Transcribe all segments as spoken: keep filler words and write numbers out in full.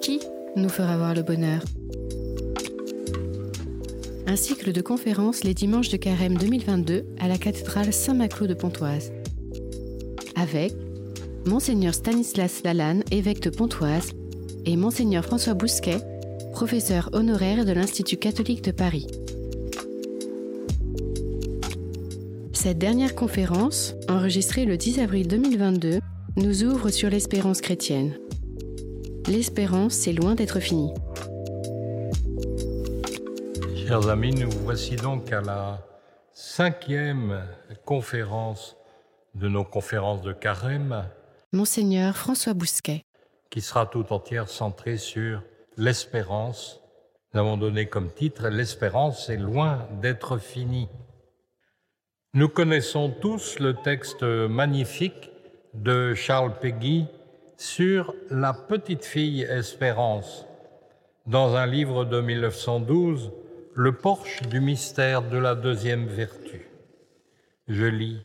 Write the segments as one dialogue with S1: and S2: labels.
S1: Qui nous fera voir le bonheur? Un cycle de conférences les dimanches de Carême deux mille vingt-deux à la cathédrale Saint-Maclou de Pontoise. Avec Monseigneur Stanislas Lalanne, évêque de Pontoise, et Monseigneur François Bousquet, professeur honoraire de l'Institut catholique de Paris. Cette dernière conférence, enregistrée le dix avril deux mille vingt-deux, nous ouvre sur l'espérance chrétienne. L'espérance, c'est loin d'être fini.
S2: Chers amis, nous voici donc à la cinquième conférence de nos conférences de Carême,
S1: Monseigneur François Bousquet,
S2: qui sera tout entière centrée sur l'espérance. Nous avons donné comme titre « L'espérance est loin d'être finie ». Nous connaissons tous le texte magnifique de Charles Péguy sur la petite fille Espérance, dans un livre de mille neuf cent douze, Le porche du mystère de la deuxième vertu. Je lis.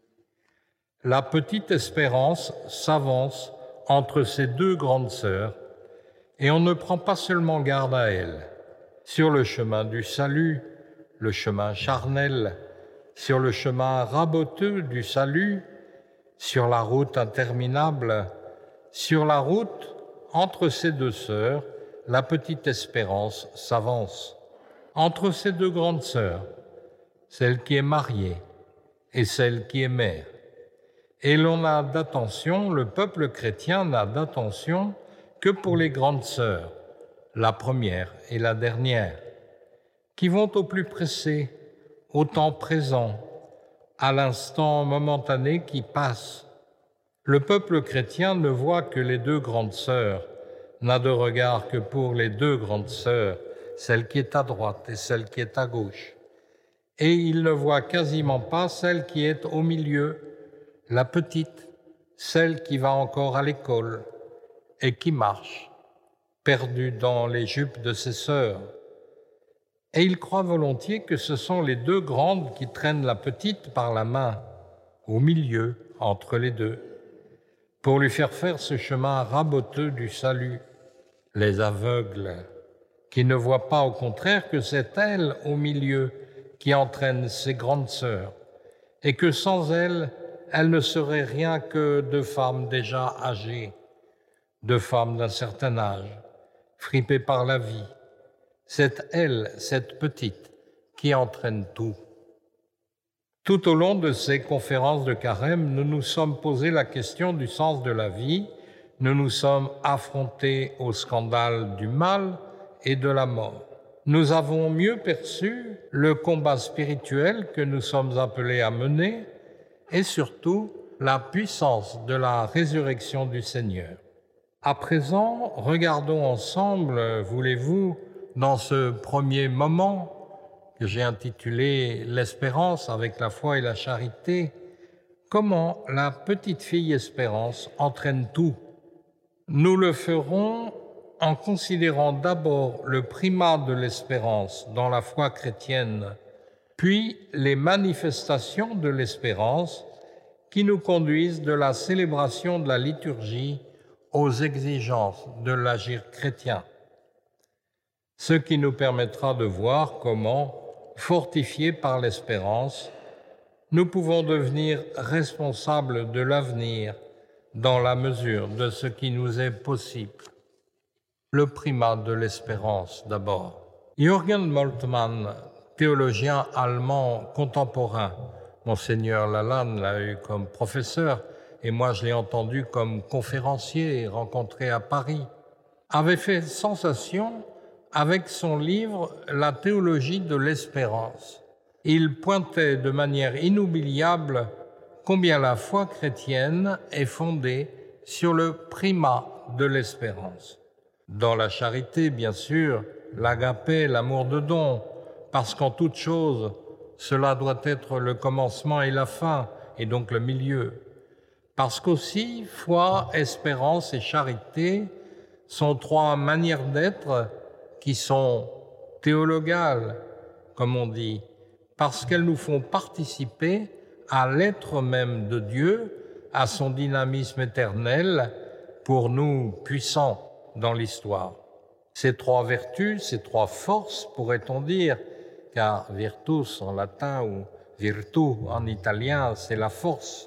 S2: La petite Espérance s'avance entre ses deux grandes sœurs, et on ne prend pas seulement garde à elle. Sur le chemin du salut, le chemin charnel, sur le chemin raboteux du salut, sur la route interminable, sur la route entre ces deux sœurs, la petite Espérance s'avance. Entre ces deux grandes sœurs, celle qui est mariée et celle qui est mère. Et l'on n'a d'attention, le peuple chrétien n'a d'attention que pour les grandes sœurs, la première et la dernière, qui vont au plus pressé, au temps présent, à l'instant momentané qui passe. Le peuple chrétien ne voit que les deux grandes sœurs, n'a de regard que pour les deux grandes sœurs, celle qui est à droite et celle qui est à gauche. Et il ne voit quasiment pas celle qui est au milieu, la petite, celle qui va encore à l'école et qui marche, perdue dans les jupes de ses sœurs. Et il croit volontiers que ce sont les deux grandes qui traînent la petite par la main, au milieu, entre les deux, pour lui faire faire ce chemin raboteux du salut. Les aveugles, qui ne voient pas au contraire que c'est elle, au milieu, qui entraîne ses grandes sœurs, et que sans elle, elles ne seraient rien que deux femmes déjà âgées, deux femmes d'un certain âge, fripées par la vie. C'est elle, cette petite, qui entraîne tout. Tout au long de ces conférences de Carême, nous nous sommes posé la question du sens de la vie, nous nous sommes affrontés au scandale du mal et de la mort. Nous avons mieux perçu le combat spirituel que nous sommes appelés à mener et surtout la puissance de la résurrection du Seigneur. À présent, regardons ensemble, voulez-vous, dans ce premier moment que j'ai intitulé « L'espérance avec la foi et la charité », comment la petite fille Espérance entraîne tout. Nous le ferons en considérant d'abord le primat de l'espérance dans la foi chrétienne, puis les manifestations de l'espérance qui nous conduisent de la célébration de la liturgie aux exigences de l'agir chrétien. Ce qui nous permettra de voir comment, fortifiés par l'espérance, nous pouvons devenir responsables de l'avenir dans la mesure de ce qui nous est possible. Le primat de l'espérance d'abord. Jürgen Moltmann, théologien allemand contemporain, Monseigneur Lalanne l'a eu comme professeur et moi je l'ai entendu comme conférencier rencontré à Paris, avait fait sensation avec son livre « La théologie de l'espérance ». Il pointait de manière inoubliable combien la foi chrétienne est fondée sur le primat de l'espérance. Dans la charité, bien sûr, l'agapé, l'amour de don, parce qu'en toute chose, cela doit être le commencement et la fin, et donc le milieu. Parce qu'aussi, foi, espérance et charité sont trois manières d'être qui sont théologales, comme on dit, parce qu'elles nous font participer à l'être même de Dieu, à son dynamisme éternel, pour nous puissant. dans l'histoire. Ces trois vertus, ces trois forces, pourrait-on dire, car virtus en latin ou virtu en italien, c'est la force.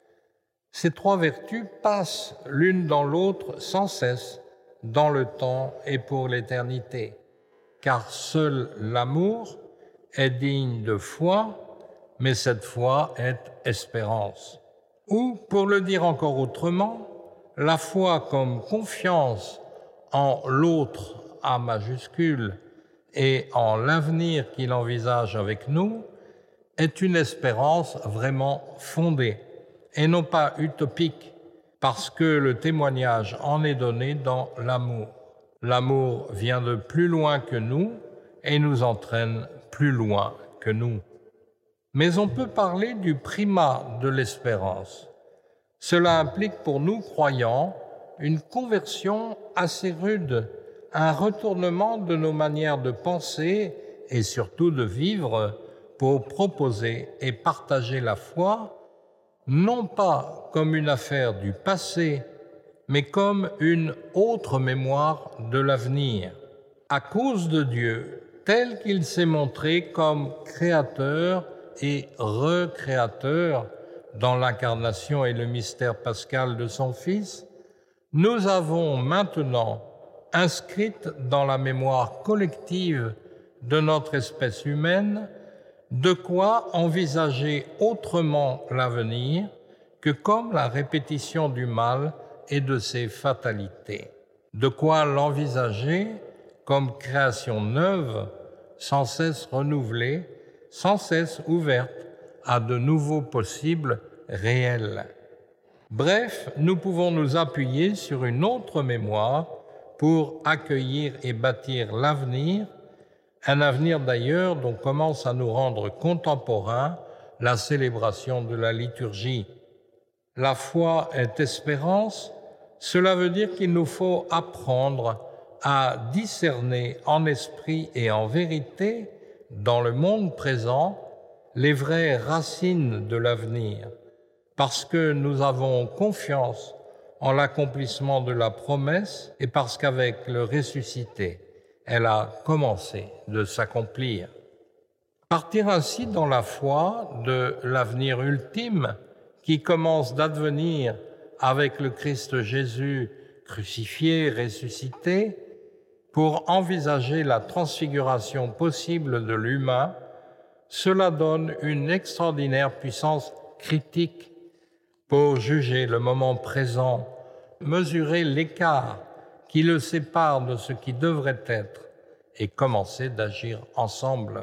S2: Ces trois vertus passent l'une dans l'autre sans cesse, dans le temps et pour l'éternité, car seul l'amour est digne de foi, mais cette foi est espérance. Ou, pour le dire encore autrement, la foi comme confiance en l'autre A majuscule et en l'avenir qu'il envisage avec nous est une espérance vraiment fondée et non pas utopique, parce que le témoignage en est donné dans l'amour. L'amour vient de plus loin que nous et nous entraîne plus loin que nous. Mais on peut parler du primat de l'espérance. Cela implique pour nous, croyants, une conversion assez rude, un retournement de nos manières de penser et surtout de vivre pour proposer et partager la foi, non pas comme une affaire du passé, mais comme une autre mémoire de l'avenir, à cause de Dieu, tel qu'il s'est montré comme créateur et recréateur dans l'incarnation et le mystère pascal de son Fils. Nous avons maintenant inscrite dans la mémoire collective de notre espèce humaine de quoi envisager autrement l'avenir que comme la répétition du mal et de ses fatalités. De quoi l'envisager comme création neuve, sans cesse renouvelée, sans cesse ouverte à de nouveaux possibles réels. Bref, nous pouvons nous appuyer sur une autre mémoire pour accueillir et bâtir l'avenir, un avenir d'ailleurs dont commence à nous rendre contemporains la célébration de la liturgie. La foi est espérance, cela veut dire qu'il nous faut apprendre à discerner en esprit et en vérité, dans le monde présent, les vraies racines de l'avenir, parce que nous avons confiance en l'accomplissement de la promesse et parce qu'avec le ressuscité, elle a commencé de s'accomplir. Partir ainsi dans la foi de l'avenir ultime qui commence d'advenir avec le Christ Jésus crucifié, ressuscité, pour envisager la transfiguration possible de l'humain, cela donne une extraordinaire puissance critique pour juger le moment présent, mesurer l'écart qui le sépare de ce qui devrait être et commencer d'agir ensemble.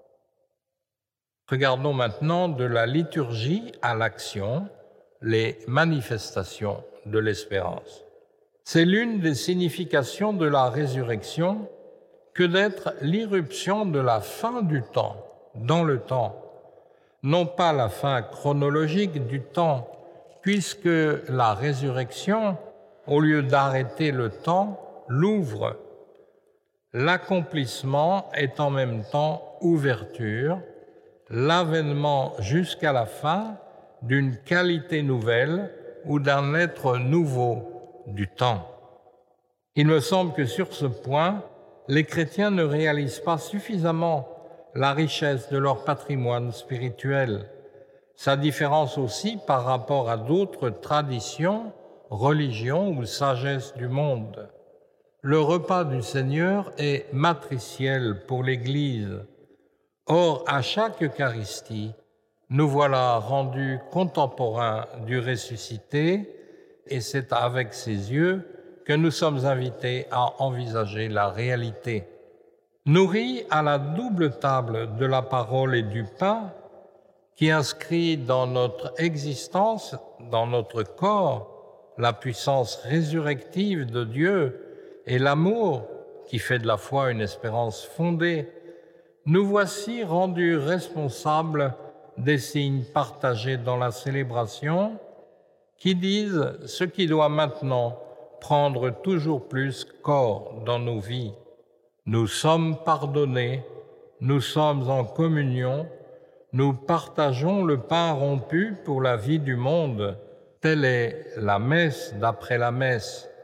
S2: Regardons maintenant de la liturgie à l'action, les manifestations de l'espérance. C'est l'une des significations de la résurrection que d'être l'irruption de la fin du temps dans le temps, non pas la fin chronologique du temps, puisque la résurrection, au lieu d'arrêter le temps, l'ouvre. L'accomplissement est en même temps ouverture, l'avènement jusqu'à la fin d'une qualité nouvelle ou d'un être nouveau du temps. Il me semble que sur ce point, les chrétiens ne réalisent pas suffisamment la richesse de leur patrimoine spirituel, sa différence aussi par rapport à d'autres traditions, religions ou sagesse du monde. Le repas du Seigneur est matriciel pour l'Église. Or, à chaque Eucharistie, nous voilà rendus contemporains du ressuscité, et c'est avec ses yeux que nous sommes invités à envisager la réalité. Nourris à la double table de la parole et du pain, qui inscrit dans notre existence, dans notre corps, la puissance résurrective de Dieu et l'amour qui fait de la foi une espérance fondée, nous voici rendus responsables des signes partagés dans la célébration qui disent ce qui doit maintenant prendre toujours plus corps dans nos vies. Nous sommes pardonnés, nous sommes en communion, nous partageons le pain rompu pour la vie du monde. Telle est la messe d'après la messe.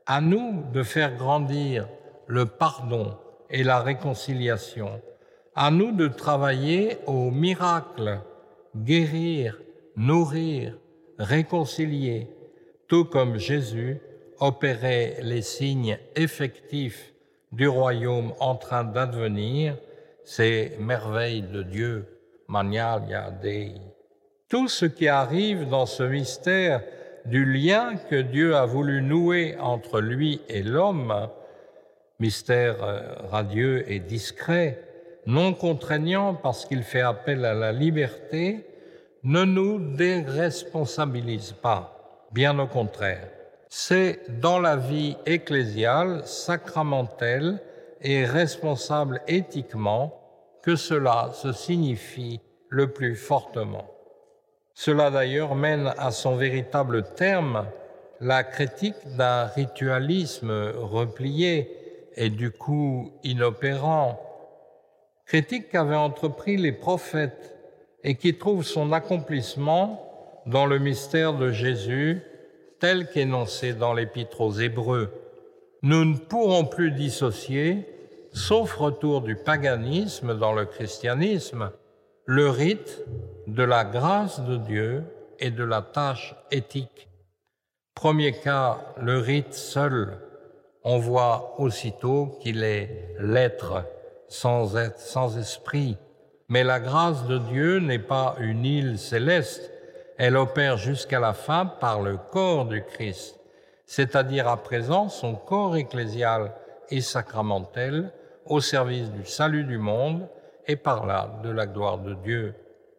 S2: À nous de faire grandir le pardon et la réconciliation. À nous de travailler au miracle, guérir, nourrir, réconcilier, tout comme Jésus opérait les signes effectifs du royaume en train d'advenir, ces merveilles de Dieu, Magnalia Dei. Tout ce qui arrive dans ce mystère du lien que Dieu a voulu nouer entre lui et l'homme, mystère radieux et discret, non contraignant parce qu'il fait appel à la liberté, ne nous déresponsabilise pas, bien au contraire. C'est dans la vie ecclésiale, sacramentelle et responsable éthiquement que cela se signifie le plus fortement. Cela d'ailleurs mène à son véritable terme la critique d'un ritualisme replié et du coup inopérant, critique qu'avaient entrepris les prophètes et qui trouve son accomplissement dans le mystère de Jésus tel qu'énoncé dans l'Épître aux Hébreux. Nous ne pourrons plus dissocier, sauf retour du paganisme dans le christianisme, le rite de la grâce de Dieu et de la tâche éthique. Premier cas, le rite seul. On voit aussitôt qu'il est l'être sans être, sans esprit. Mais la grâce de Dieu n'est pas une île céleste. Elle opère jusqu'à la fin par le corps du Christ, c'est-à-dire à présent son corps ecclésial et sacramentel au service du salut du monde et par là de la gloire de Dieu.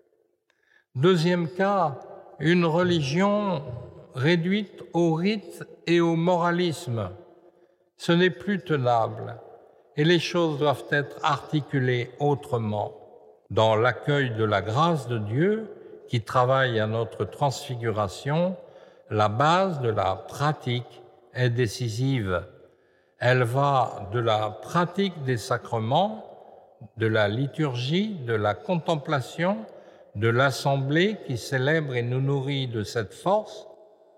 S2: Deuxième cas, une religion réduite au rite et au moralisme. Ce n'est plus tenable et les choses doivent être articulées autrement. Dans l'accueil de la grâce de Dieu qui travaille à notre transfiguration, la base de la pratique est décisive. Elle va de la pratique des sacrements, de la liturgie, de la contemplation, de l'assemblée qui célèbre et nous nourrit de cette force,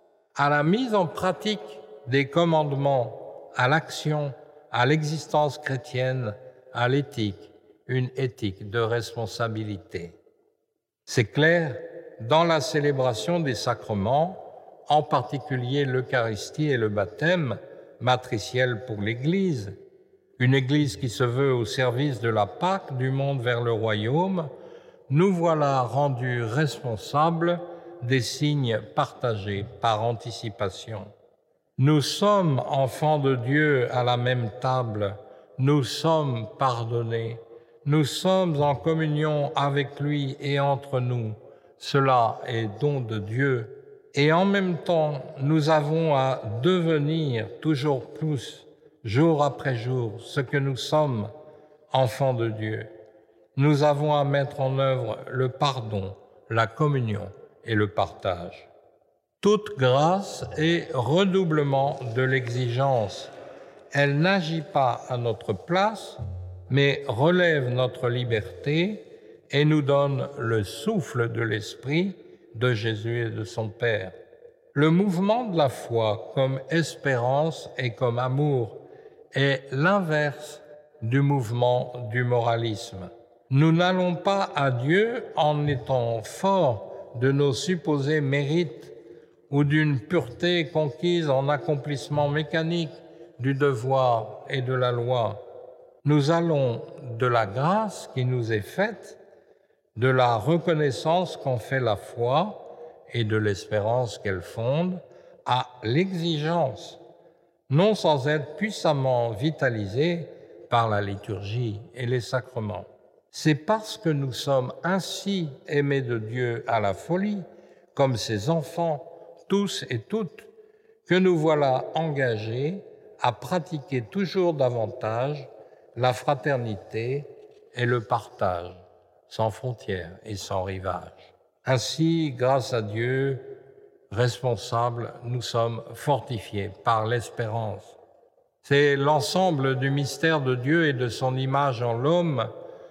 S2: à la mise en pratique des commandements, à l'action, à l'existence chrétienne, à l'éthique, une éthique de responsabilité. C'est clair, dans la célébration des sacrements, en particulier l'Eucharistie et le baptême, matriciel pour l'Église, une Église qui se veut au service de la Pâque du monde vers le royaume, nous voilà rendus responsables des signes partagés par anticipation. Nous sommes enfants de Dieu à la même table, nous sommes pardonnés, nous sommes en communion avec lui et entre nous. Cela est don de Dieu. Et en même temps, nous avons à devenir toujours plus, jour après jour, ce que nous sommes, enfants de Dieu. Nous avons à mettre en œuvre le pardon, la communion et le partage. Toute grâce est redoublement de l'exigence. Elle n'agit pas à notre place, mais relève notre liberté et nous donne le souffle de l'Esprit de Jésus et de son Père. Le mouvement de la foi comme espérance et comme amour est l'inverse du mouvement du moralisme. Nous n'allons pas à Dieu en étant forts de nos supposés mérites ou d'une pureté conquise en accomplissement mécanique du devoir et de la loi. Nous allons de la grâce qui nous est faite, de la reconnaissance qu'en fait la foi et de l'espérance qu'elle fonde, à l'exigence, non sans être puissamment vitalisée par la liturgie et les sacrements. C'est parce que nous sommes ainsi aimés de Dieu à la folie, comme ses enfants, tous et toutes, que nous voilà engagés à pratiquer toujours davantage la fraternité et le partage, sans frontières et sans rivage. Ainsi, grâce à Dieu, responsables, nous sommes fortifiés par l'espérance. C'est l'ensemble du mystère de Dieu et de son image en l'homme.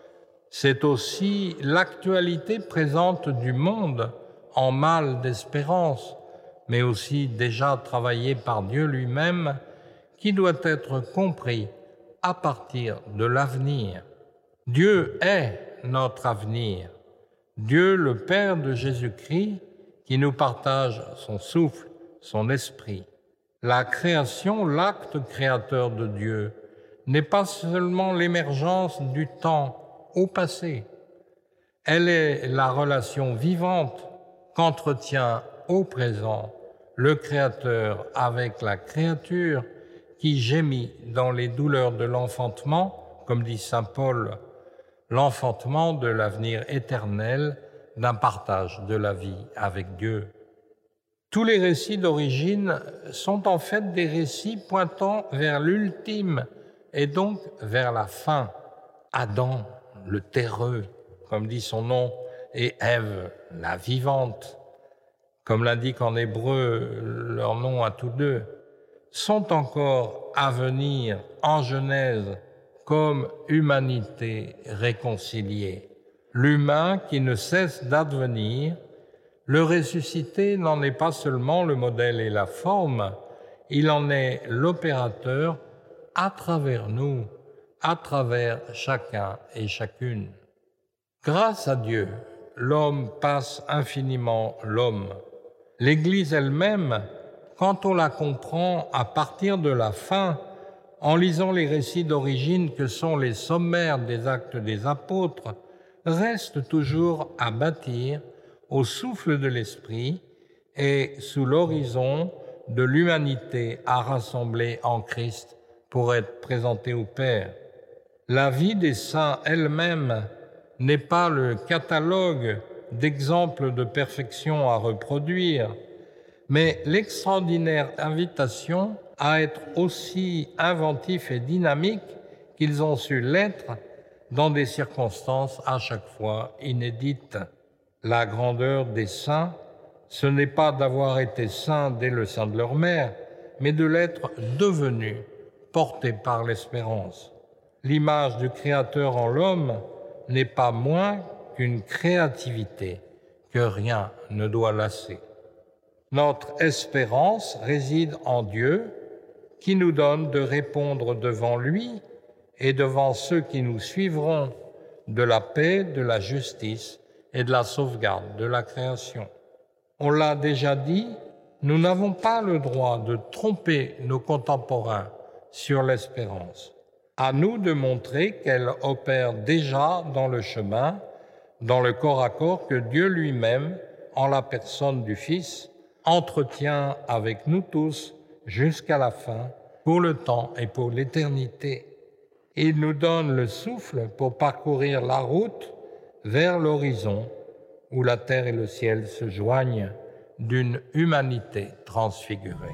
S2: C'est aussi l'actualité présente du monde en mal d'espérance, mais aussi déjà travaillée par Dieu lui-même qui doit être compris à partir de l'avenir. Dieu est notre avenir. Dieu, le Père de Jésus-Christ, qui nous partage son souffle, son esprit. La création, l'acte créateur de Dieu, n'est pas seulement l'émergence du temps au passé. Elle est la relation vivante qu'entretient au présent le Créateur avec la créature qui gémit dans les douleurs de l'enfantement, comme dit saint Paul, l'enfantement de l'avenir éternel d'un partage de la vie avec Dieu. Tous les récits d'origine sont en fait des récits pointant vers l'ultime et donc vers la fin. Adam, le terreux, comme dit son nom, et Ève, la vivante, comme l'indique en hébreu leur nom à tous deux, sont encore à venir en Genèse comme humanité réconciliée. L'humain qui ne cesse d'advenir, le ressuscité n'en est pas seulement le modèle et la forme, il en est l'opérateur à travers nous, à travers chacun et chacune. Grâce à Dieu, l'homme passe infiniment l'homme. L'Église elle-même, quand on la comprend à partir de la fin, en lisant les récits d'origine que sont les sommaires des actes des apôtres, reste toujours à bâtir au souffle de l'Esprit et sous l'horizon de l'humanité à rassembler en Christ pour être présentée au Père. La vie des saints elle-même n'est pas le catalogue d'exemples de perfection à reproduire, mais l'extraordinaire invitation à être aussi inventifs et dynamiques qu'ils ont su l'être dans des circonstances à chaque fois inédites. La grandeur des saints, ce n'est pas d'avoir été saints dès le sein de leur mère, mais de l'être devenus, portés par l'espérance. L'image du Créateur en l'homme n'est pas moins qu'une créativité que rien ne doit lasser. Notre espérance réside en Dieu, qui nous donne de répondre devant lui et devant ceux qui nous suivront de la paix, de la justice et de la sauvegarde de la création. On l'a déjà dit, nous n'avons pas le droit de tromper nos contemporains sur l'espérance. À nous de montrer qu'elle opère déjà dans le chemin, dans le corps à corps que Dieu lui-même, en la personne du Fils, entretient avec nous tous jusqu'à la fin, pour le temps et pour l'éternité. Il nous donne le souffle pour parcourir la route vers l'horizon où la terre et le ciel se joignent d'une humanité transfigurée.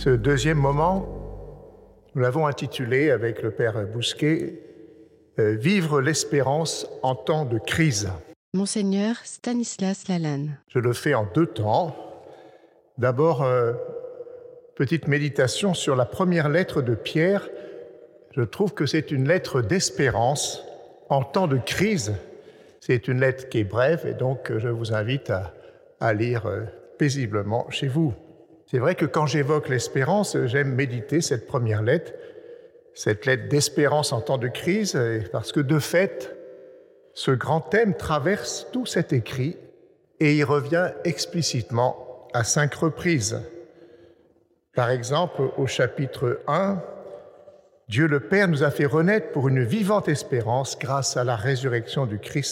S3: Ce deuxième moment, nous l'avons intitulé avec le Père Bousquet euh, « Vivre l'espérance en temps de crise ».
S1: Monseigneur Stanislas Lalanne.
S3: Je le fais en deux temps. D'abord, euh, petite méditation sur la première lettre de Pierre. Je trouve que c'est une lettre d'espérance en temps de crise. C'est une lettre qui est brève et donc je vous invite à, à lire euh, paisiblement chez vous. C'est vrai que quand j'évoque l'espérance, j'aime méditer cette première lettre, cette lettre d'espérance en temps de crise, parce que de fait, ce grand thème traverse tout cet écrit et il revient explicitement à cinq reprises. Par exemple, au chapitre un, « Dieu le Père nous a fait renaître pour une vivante espérance grâce à la résurrection du Christ ».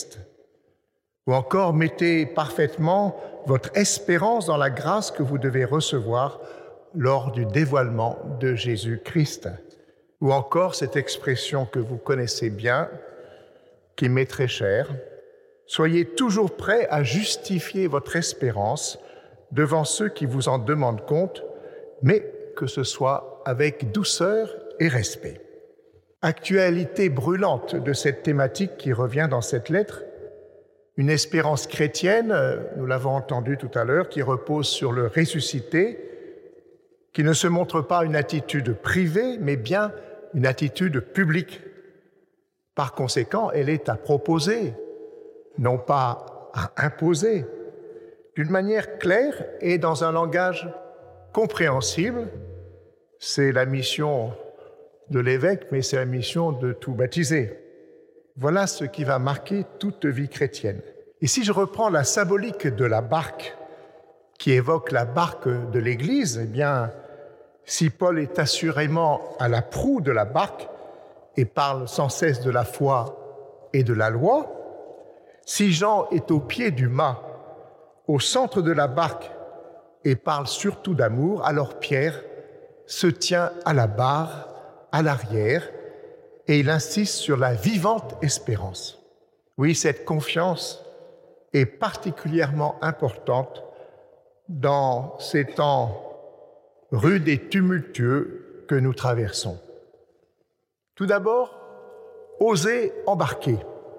S3: Ou encore, mettez parfaitement votre espérance dans la grâce que vous devez recevoir lors du dévoilement de Jésus-Christ. Ou encore, cette expression que vous connaissez bien, qui m'est très chère, « Soyez toujours prêts à justifier votre espérance devant ceux qui vous en demandent compte, mais que ce soit avec douceur et respect. » Actualité brûlante de cette thématique qui revient dans cette lettre, une espérance chrétienne, nous l'avons entendu tout à l'heure, qui repose sur le ressuscité, qui ne se montre pas une attitude privée, mais bien une attitude publique. Par conséquent, elle est à proposer, non pas à imposer, d'une manière claire et dans un langage compréhensible. C'est la mission de l'évêque, mais c'est la mission de tout baptisé. Voilà ce qui va marquer toute vie chrétienne. Et si je reprends la symbolique de la barque, qui évoque la barque de l'Église, eh bien, si Paul est assurément à la proue de la barque et parle sans cesse de la foi et de la loi, si Jean est au pied du mât, au centre de la barque et parle surtout d'amour, alors Pierre se tient à la barre, à l'arrière, et il insiste sur la vivante espérance. Oui, cette confiance est particulièrement importante dans ces temps rudes et tumultueux que nous traversons. Tout d'abord, oser embarquer,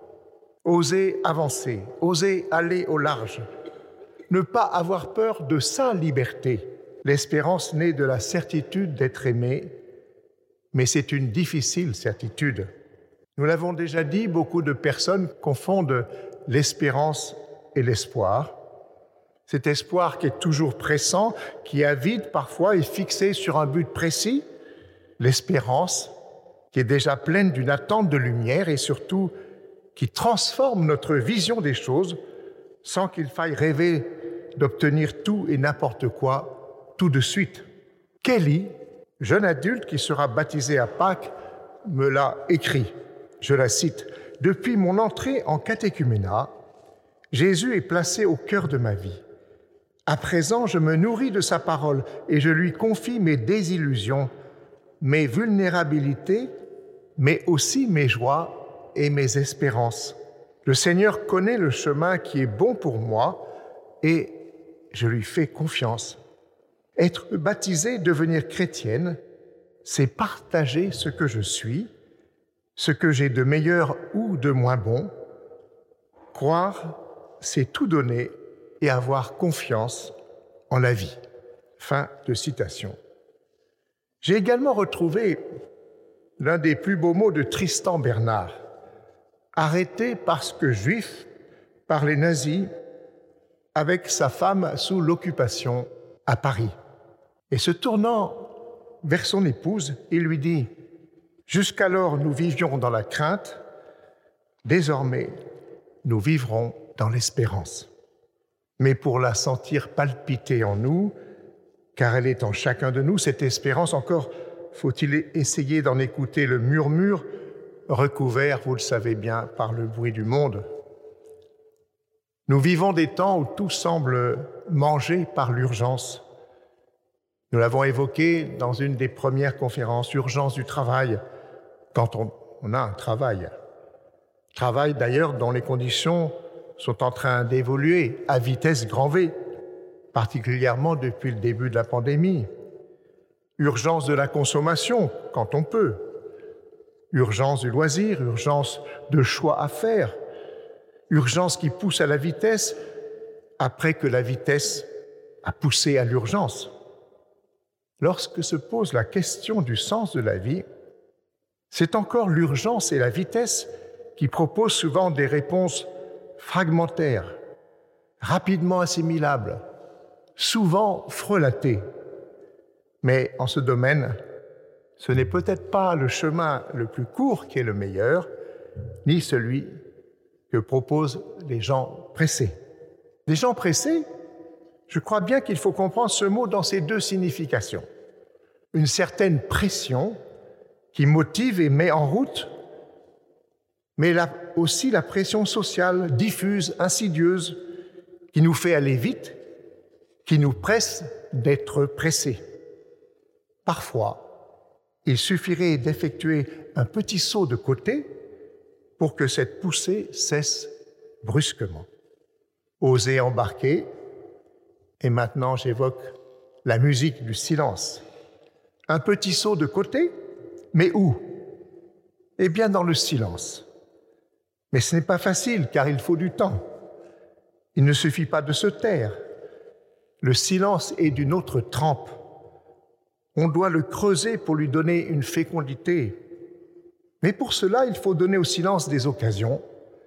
S3: oser avancer, oser aller au large, ne pas avoir peur de sa liberté. L'espérance naît de la certitude d'être aimé, mais c'est une difficile certitude. Nous l'avons déjà dit, beaucoup de personnes confondent l'espérance et l'espoir. Cet espoir qui est toujours pressant, qui avide parfois et fixé sur un but précis. L'espérance qui est déjà pleine d'une attente de lumière et surtout qui transforme notre vision des choses sans qu'il faille rêver d'obtenir tout et n'importe quoi tout de suite. Kelly, jeune adulte qui sera baptisé à Pâques, me l'a écrit. Je la cite. « Depuis mon entrée en catéchuménat, Jésus est placé au cœur de ma vie. À présent, je me nourris de sa parole et je lui confie mes désillusions, mes vulnérabilités, mais aussi mes joies et mes espérances. Le Seigneur connaît le chemin qui est bon pour moi et je lui fais confiance. Être baptisée, devenir chrétienne, c'est partager ce que je suis, ce que j'ai de meilleur ou de moins bon. Croire, c'est tout donner et avoir confiance en la vie. » Fin de citation. J'ai également retrouvé l'un des plus beaux mots de Tristan Bernard, arrêté parce que juif par les nazis avec sa femme sous l'occupation à Paris. Et se tournant vers son épouse, il lui dit « Jusqu'alors nous vivions dans la crainte, désormais nous vivrons dans l'espérance. Mais pour la sentir palpiter en nous, car elle est en chacun de nous, cette espérance, encore faut-il essayer d'en écouter le murmure, recouvert, vous le savez bien, par le bruit du monde. Nous vivons des temps où tout semble mangé par l'urgence. Nous l'avons évoqué dans une des premières conférences, urgence du travail, quand on, on a un travail. Travail d'ailleurs dont les conditions sont en train d'évoluer à vitesse grand V, particulièrement depuis le début de la pandémie. Urgence de la consommation, quand on peut. Urgence du loisir, urgence de choix à faire. Urgence qui pousse à la vitesse après que la vitesse a poussé à l'urgence. Lorsque se pose la question du sens de la vie, c'est encore l'urgence et la vitesse qui proposent souvent des réponses fragmentaires, rapidement assimilables, souvent frelatées. Mais en ce domaine, ce n'est peut-être pas le chemin le plus court qui est le meilleur, ni celui que proposent les gens pressés. Les gens pressés, je crois bien qu'il faut comprendre ce mot dans ses deux significations. Une certaine pression qui motive et met en route, mais là aussi la pression sociale diffuse, insidieuse, qui nous fait aller vite, qui nous presse d'être pressés. Parfois, il suffirait d'effectuer un petit saut de côté pour que cette poussée cesse brusquement. Oser embarquer, et maintenant j'évoque la musique du silence. Un petit saut de côté, mais où? Eh bien dans le silence. Mais ce n'est pas facile car il faut du temps. Il ne suffit pas de se taire. Le silence est d'une autre trempe. On doit le creuser pour lui donner une fécondité. Mais pour cela, il faut donner au silence des occasions.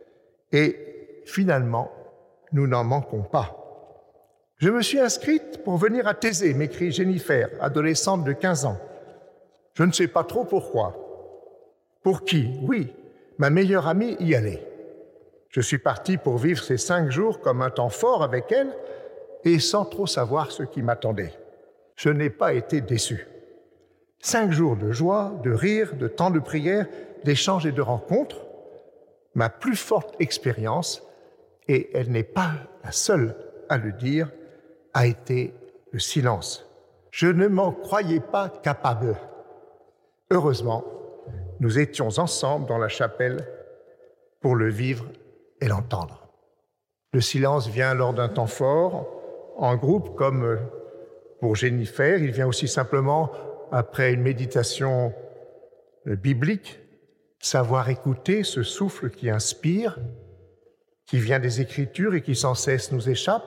S3: Et finalement, nous n'en manquons pas. Je me suis inscrite pour venir à Thésée, m'écrit Jennifer, adolescente de quinze ans. Je ne sais pas trop pourquoi. Pour qui? Oui, ma meilleure amie y allait. Je suis parti pour vivre ces cinq jours comme un temps fort avec elle et sans trop savoir ce qui m'attendait. Je n'ai pas été déçu. Cinq jours de joie, de rire, de temps de prière, d'échanges et de rencontres. Ma plus forte expérience, et elle n'est pas la seule à le dire, a été le silence. Je ne m'en croyais pas capable. Heureusement, nous étions ensemble dans la chapelle pour le vivre et l'entendre. Le silence vient lors d'un temps fort, en groupe comme pour Jennifer. Il vient aussi simplement après une méditation biblique, savoir écouter ce souffle qui inspire, qui vient des Écritures et qui sans cesse nous échappe.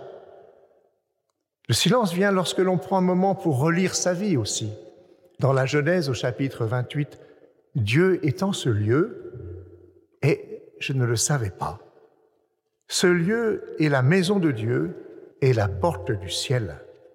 S3: Le silence vient lorsque l'on prend un moment pour relire sa vie aussi. Dans la Genèse au chapitre vingt-huit, Dieu est en ce lieu et je ne le savais pas. Ce lieu est la maison de Dieu et la porte du ciel.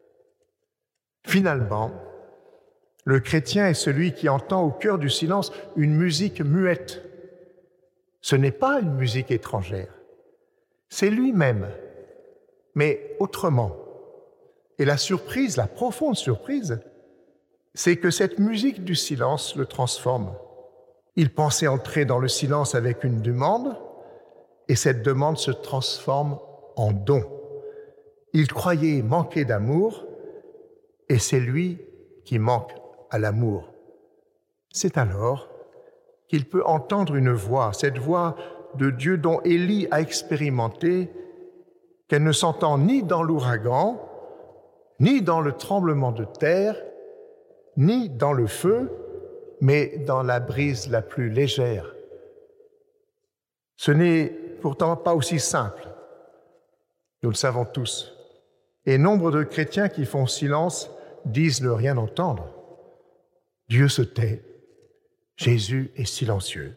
S3: Finalement, le chrétien est celui qui entend au cœur du silence une musique muette. Ce n'est pas une musique étrangère, c'est lui-même, mais autrement. Et la surprise, la profonde surprise, c'est que cette musique du silence le transforme. Il pensait entrer dans le silence avec une demande, et cette demande se transforme en don. Il croyait manquer d'amour, et c'est lui qui manque à l'amour. C'est alors qu'il peut entendre une voix, cette voix de Dieu dont Élie a expérimenté qu'elle ne s'entend ni dans l'ouragan, ni dans le tremblement de terre, ni dans le feu, mais dans la brise la plus légère. Ce n'est pourtant pas aussi simple, nous le savons tous. Et nombre de chrétiens qui font silence disent ne rien entendre. Dieu se tait, Jésus est silencieux.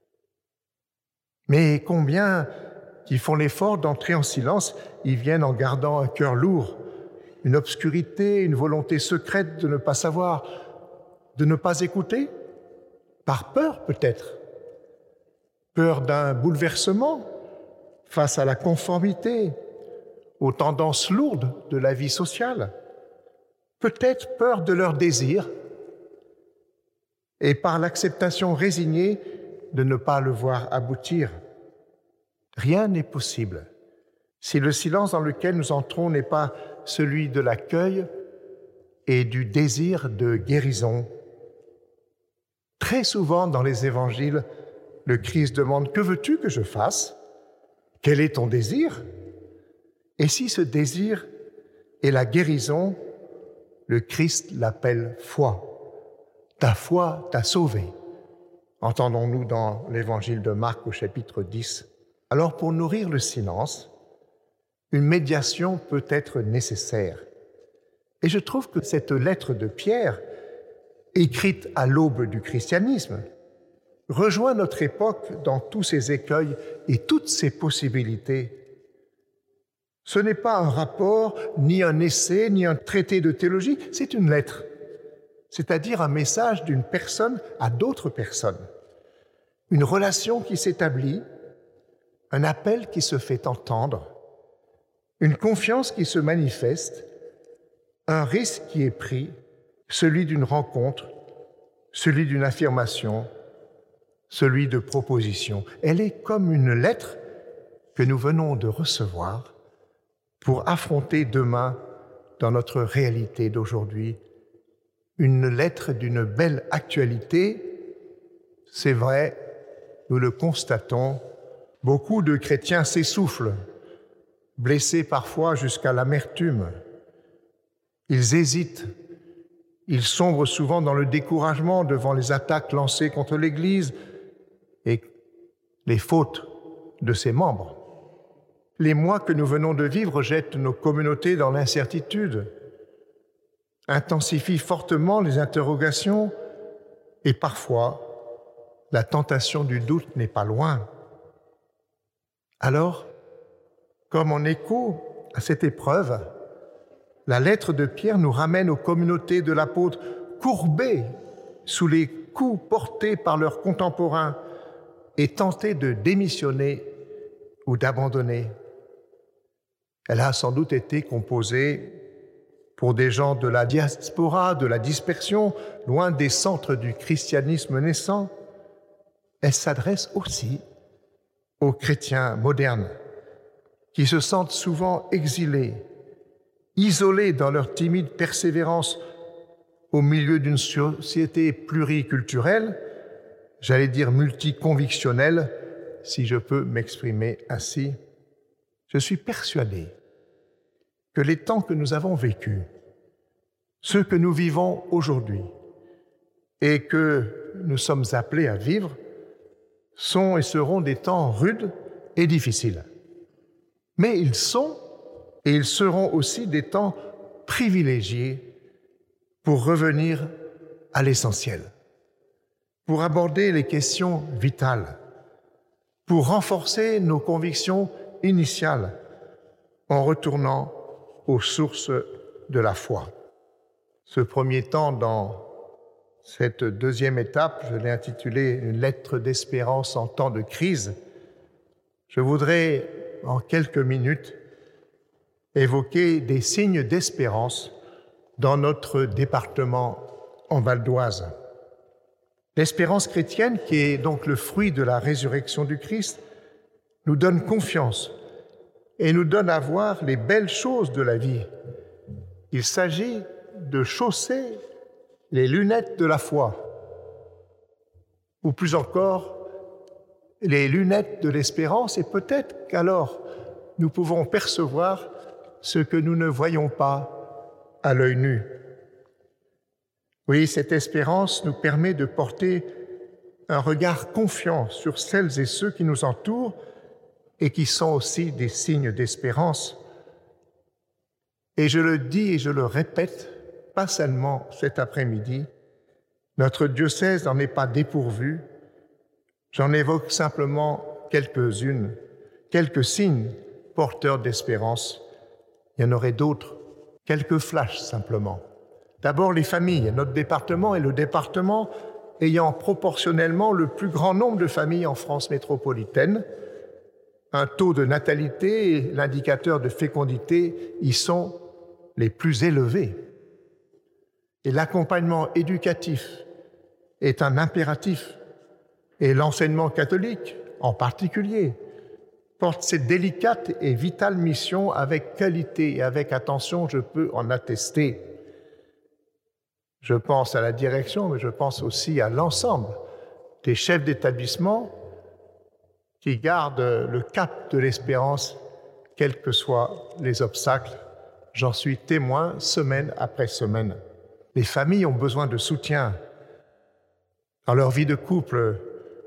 S3: Mais combien qui font l'effort d'entrer en silence, ils viennent en gardant un cœur lourd, une obscurité, une volonté secrète de ne pas savoir, de ne pas écouter, par peur peut-être, peur d'un bouleversement face à la conformité, aux tendances lourdes de la vie sociale, peut-être peur de leurs désirs, et par l'acceptation résignée de ne pas le voir aboutir. Rien n'est possible si le silence dans lequel nous entrons n'est pas celui de l'accueil et du désir de guérison. Très souvent dans les évangiles, le Christ demande « Que veux-tu que je fasse? Quel est ton désir ?» Et si ce désir est la guérison, le Christ l'appelle foi. Ta foi t'a sauvé. Entendons-nous dans l'évangile de Marc au chapitre dix. Alors pour nourrir le silence, une médiation peut être nécessaire. Et je trouve que cette lettre de Pierre, écrite à l'aube du christianisme, rejoint notre époque dans tous ses écueils et toutes ses possibilités. Ce n'est pas un rapport, ni un essai, ni un traité de théologie, c'est une lettre, c'est-à-dire un message d'une personne à d'autres personnes, une relation qui s'établit, un appel qui se fait entendre, une confiance qui se manifeste, un risque qui est pris, celui d'une rencontre, celui d'une affirmation, celui de proposition. Elle est comme une lettre que nous venons de recevoir pour affronter demain, dans notre réalité d'aujourd'hui, une lettre d'une belle actualité. C'est vrai, nous le constatons, beaucoup de chrétiens s'essoufflent, blessés parfois jusqu'à l'amertume. Ils hésitent, ils sombrent souvent dans le découragement devant les attaques lancées contre l'Église et les fautes de ses membres. Les mois que nous venons de vivre jettent nos communautés dans l'incertitude, intensifient fortement les interrogations et parfois la tentation du doute n'est pas loin. Alors, comme en écho à cette épreuve, la lettre de Pierre nous ramène aux communautés de l'apôtre courbées sous les coups portés par leurs contemporains et tentées de démissionner ou d'abandonner. Elle a sans doute été composée pour des gens de la diaspora, de la dispersion, loin des centres du christianisme naissant. Elle s'adresse aussi aux chrétiens modernes qui se sentent souvent exilés, isolés dans leur timide persévérance au milieu d'une société pluriculturelle, j'allais dire multiconvictionnelle, si je peux m'exprimer ainsi. Je suis persuadé que les temps que nous avons vécus, ceux que nous vivons aujourd'hui et que nous sommes appelés à vivre, sont et seront des temps rudes et difficiles. Mais ils sont et ils seront aussi des temps privilégiés pour revenir à l'essentiel, pour aborder les questions vitales, pour renforcer nos convictions initiales en retournant aux sources de la foi. Ce premier temps, dans cette deuxième étape, je l'ai intitulé « Une lettre d'espérance en temps de crise ». Je voudrais, en quelques minutes, évoquer des signes d'espérance dans notre département en Val d'Oise. L'espérance chrétienne, qui est donc le fruit de la résurrection du Christ, nous donne confiance et nous donne à voir les belles choses de la vie. Il s'agit de chausser les lunettes de la foi, ou plus encore, les lunettes de l'espérance, et peut-être qu'alors nous pouvons percevoir ce que nous ne voyons pas à l'œil nu. Oui, cette espérance nous permet de porter un regard confiant sur celles et ceux qui nous entourent et qui sont aussi des signes d'espérance. Et je le dis et je le répète, pas seulement cet après-midi, notre diocèse n'en est pas dépourvu. J'en évoque simplement quelques-unes, quelques signes porteurs d'espérance. Il y en aurait d'autres, quelques flashs simplement. D'abord, les familles. Notre département est le département ayant proportionnellement le plus grand nombre de familles en France métropolitaine. Un taux de natalité et l'indicateur de fécondité y sont les plus élevés. Et l'accompagnement éducatif est un impératif. Et l'enseignement catholique, en particulier, porte cette délicate et vitale mission avec qualité et avec attention, je peux en attester. Je pense à la direction, mais je pense aussi à l'ensemble des chefs d'établissement qui gardent le cap de l'espérance, quels que soient les obstacles. j'en suis témoin semaine après semaine. Les familles ont besoin de soutien dans leur vie de couple,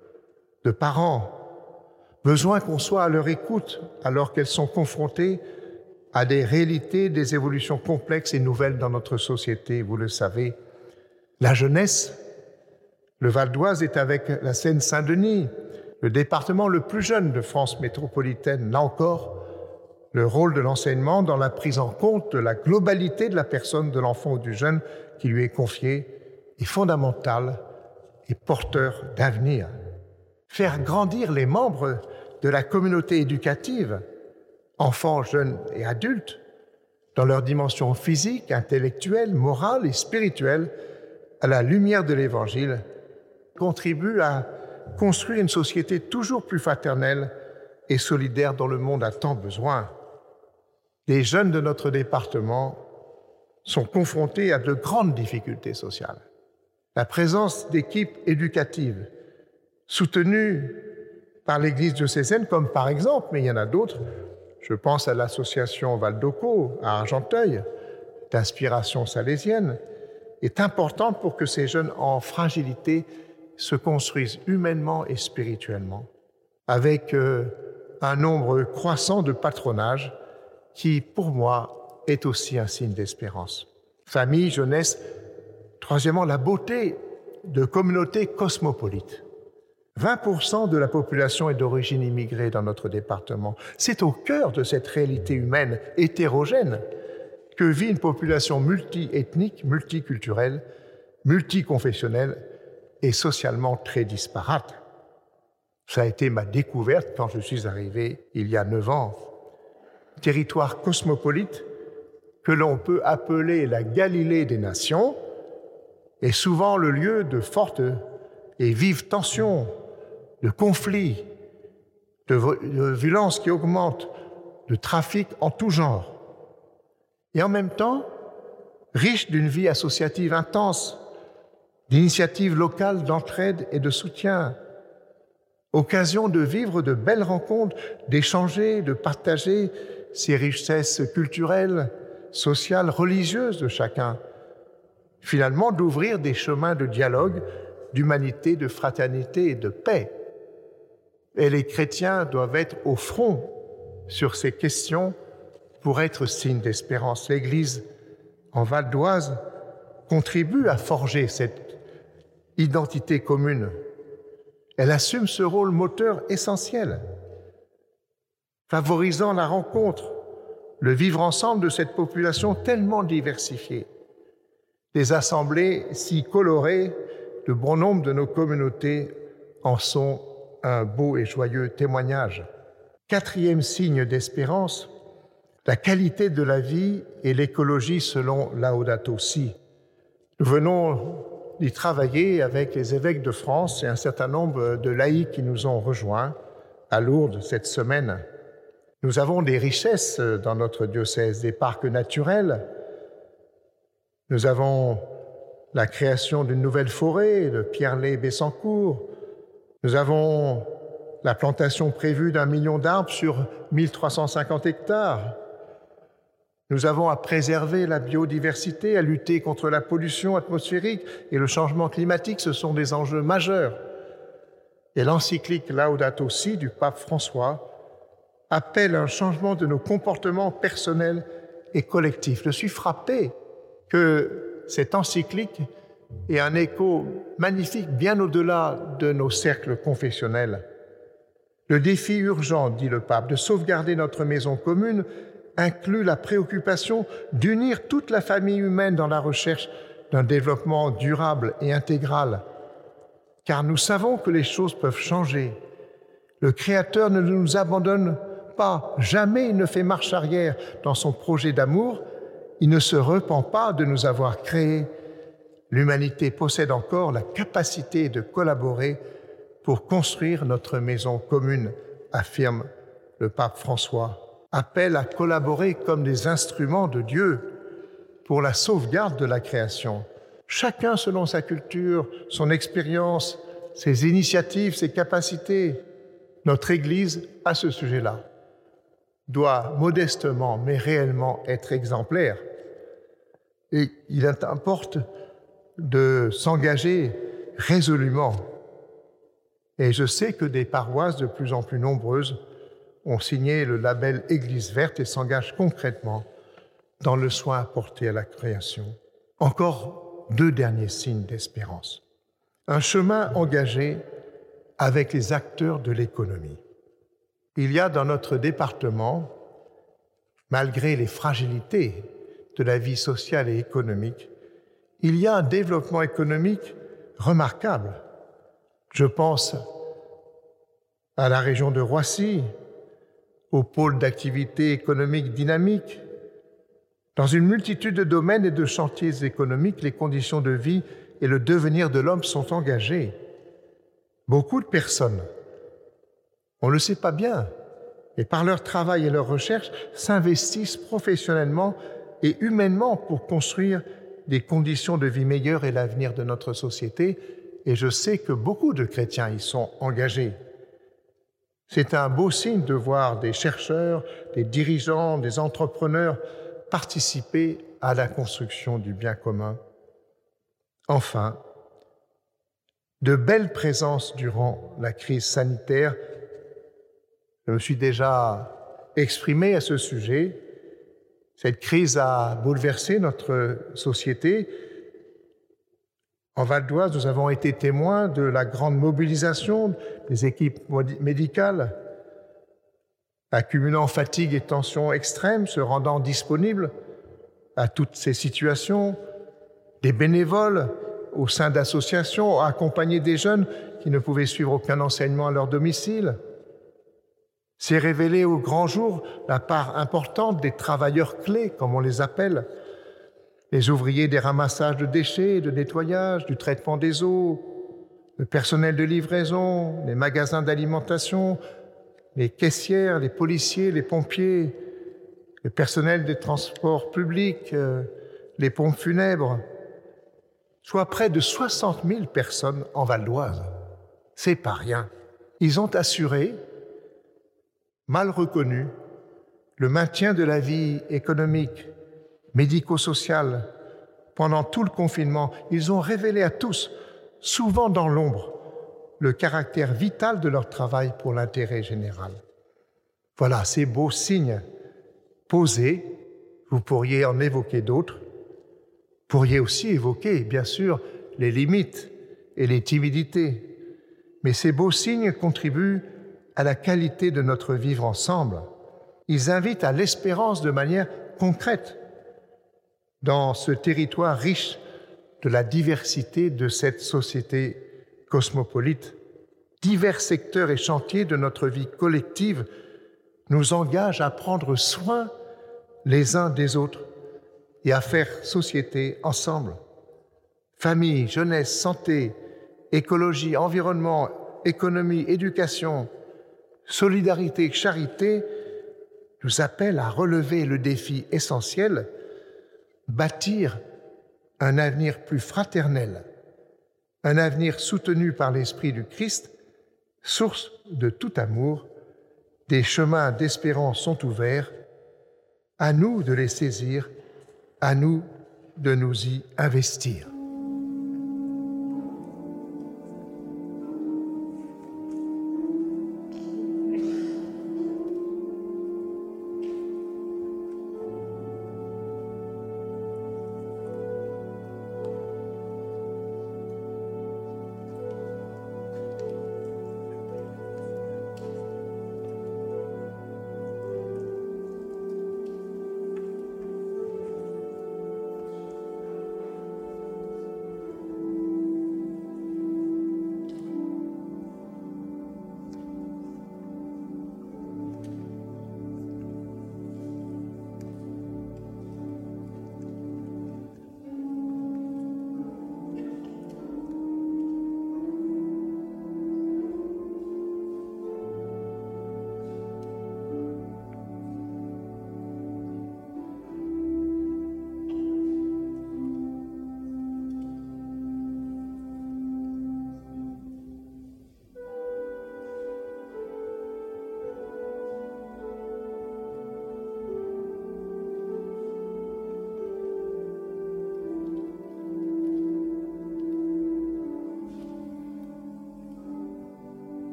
S3: de parents, besoin qu'on soit à leur écoute alors qu'elles sont confrontées à des réalités, des évolutions complexes et nouvelles dans notre société, vous le savez. La jeunesse, le Val d'Oise est avec la Seine-Saint-Denis, le département le plus jeune de France métropolitaine. Là encore, le rôle de l'enseignement dans la prise en compte de la globalité de la personne, de l'enfant ou du jeune qui lui est confié est fondamental et porteur d'avenir. Faire grandir les membres de la communauté éducative, enfants, jeunes et adultes, dans leur dimension physique, intellectuelle, morale et spirituelle, à la lumière de l'Évangile, contribue à construire une société toujours plus fraternelle et solidaire dont le monde a tant besoin. Les jeunes de notre département sont confrontés à de grandes difficultés sociales. La présence d'équipes éducatives soutenues par l'Église diocésaine, comme par exemple, mais il y en a d'autres, je pense à l'association Val d'Occo, à Argenteuil, d'inspiration salésienne, est importante pour que ces jeunes en fragilité se construisent humainement et spirituellement, avec euh, un nombre croissant de patronages qui, pour moi, est aussi un signe d'espérance. Famille, jeunesse, troisièmement, la beauté de communautés cosmopolites. vingt pour cent de la population est d'origine immigrée dans notre département. C'est au cœur de cette réalité humaine hétérogène que vit une population multi-ethnique, multiculturelle, multiconfessionnelle et socialement très disparate. Ça a été ma découverte quand je suis arrivé il y a neuf ans. Territoire cosmopolite que l'on peut appeler la Galilée des nations est souvent le lieu de fortes et vives tensions, de conflits, de, de violences qui augmentent, de trafic en tout genre. Et en même temps, riche d'une vie associative intense, d'initiatives locales d'entraide et de soutien, occasion de vivre de belles rencontres, d'échanger, de partager ces richesses culturelles, sociales, religieuses de chacun, finalement d'ouvrir des chemins de dialogue, d'humanité, de fraternité et de paix. Et les chrétiens doivent être au front sur ces questions pour être signe d'espérance. L'Église en Val d'Oise contribue à forger cette identité commune. Elle assume ce rôle moteur essentiel, favorisant la rencontre, le vivre ensemble de cette population tellement diversifiée. Les assemblées si colorées de bon nombre de nos communautés en sont un beau et joyeux témoignage. Quatrième signe d'espérance, la qualité de la vie et l'écologie selon Laudato Si. Nous venons d'y travailler avec les évêques de France et un certain nombre de laïcs qui nous ont rejoints à Lourdes cette semaine. Nous avons des richesses dans notre diocèse, des parcs naturels. Nous avons la création d'une nouvelle forêt de Pierrelet-Bessancourt. Nous avons la plantation prévue d'un million d'arbres sur mille trois cent cinquante hectares. Nous avons à préserver la biodiversité, à lutter contre la pollution atmosphérique et le changement climatique. Ce sont des enjeux majeurs. Et l'encyclique Laudato Si du pape François appelle un changement de nos comportements personnels et collectifs. Je suis frappé que cette encyclique ait un écho magnifique bien au-delà de nos cercles confessionnels. Le défi urgent, dit le pape, de sauvegarder notre maison commune inclut la préoccupation d'unir toute la famille humaine dans la recherche d'un développement durable et intégral. Car nous savons que les choses peuvent changer. Le Créateur ne nous abandonne pas, jamais il ne fait marche arrière dans son projet d'amour, il ne se repent pas de nous avoir créés. L'humanité possède encore la capacité de collaborer pour construire notre maison commune, affirme le pape François. Appelle à collaborer comme des instruments de Dieu pour la sauvegarde de la création. Chacun selon sa culture, son expérience, ses initiatives, ses capacités. Notre Église, à ce sujet-là, doit modestement mais réellement être exemplaire. Et il importe de s'engager résolument. Et je sais que des paroisses de plus en plus nombreuses ont signé le label Église verte et s'engagent concrètement dans le soin apporté à la création. Encore deux derniers signes d'espérance. Un chemin engagé avec les acteurs de l'économie. Il y a dans notre département, malgré les fragilités de la vie sociale et économique, il y a un développement économique remarquable. Je pense à la région de Roissy, au pôle d'activité économique dynamique. Dans une multitude de domaines et de chantiers économiques, les conditions de vie et le devenir de l'homme sont engagés. Beaucoup de personnes, on ne le sait pas bien, et par leur travail et leur recherche, s'investissent professionnellement et humainement pour construire des conditions de vie meilleures et l'avenir de notre société. Et je sais que beaucoup de chrétiens y sont engagés. C'est un beau signe de voir des chercheurs, des dirigeants, des entrepreneurs participer à la construction du bien commun. Enfin, de belles présences durant la crise sanitaire. Je me suis déjà exprimé à ce sujet. Cette crise a bouleversé notre société. En Val d'Oise, nous avons été témoins de la grande mobilisation des équipes médicales, accumulant fatigue et tensions extrêmes, se rendant disponibles à toutes ces situations, des bénévoles au sein d'associations, accompagner des jeunes qui ne pouvaient suivre aucun enseignement à leur domicile. C'est révélé au grand jour la part importante des travailleurs clés, comme on les appelle, les ouvriers des ramassages de déchets, de nettoyage, du traitement des eaux, le personnel de livraison, les magasins d'alimentation, les caissières, les policiers, les pompiers, le personnel des transports publics, euh, les pompes funèbres, soit près de soixante mille personnes en Val d'Oise. C'est pas rien. Ils ont assuré, mal reconnu, le maintien de la vie économique, médico-sociale pendant tout le confinement. Ils ont révélé à tous, souvent dans l'ombre, le caractère vital de leur travail pour l'intérêt général. Voilà ces beaux signes posés. Vous pourriez en évoquer d'autres. Pourriez aussi évoquer, bien sûr, les limites et les timidités. Mais ces beaux signes contribuent à la qualité de notre vivre ensemble. Ils invitent à l'espérance de manière concrète dans ce territoire riche de la diversité de cette société cosmopolite. Divers secteurs et chantiers de notre vie collective nous engagent à prendre soin les uns des autres et à faire société ensemble. Famille, jeunesse, santé, écologie, environnement, économie, éducation, solidarité, charité nous appellent à relever le défi essentiel, bâtir un avenir plus fraternel, un avenir soutenu par l'Esprit du Christ, source de tout amour. Des chemins d'espérance sont ouverts. À nous de les saisir, à nous de nous y investir.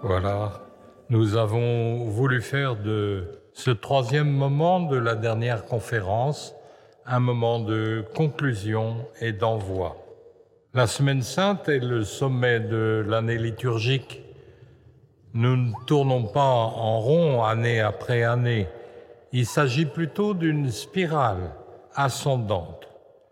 S2: Voilà, nous avons voulu faire de ce troisième moment de la dernière conférence un moment de conclusion et d'envoi. La Semaine Sainte est le sommet de l'année liturgique. Nous ne tournons pas en rond année après année. Il s'agit plutôt d'une spirale ascendante.